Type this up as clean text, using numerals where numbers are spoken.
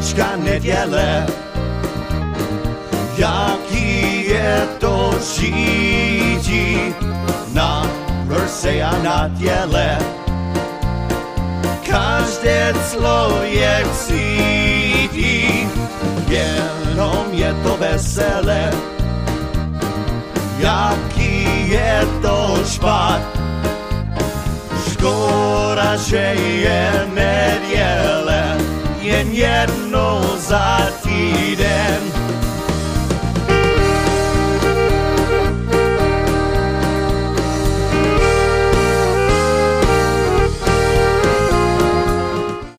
malička neděle. Jaký je to žití na prse a na těle. Každé clo je cítí, jenom je to veselé. Jaký je to špat, škoda, že je neděle, jen jednou za týden.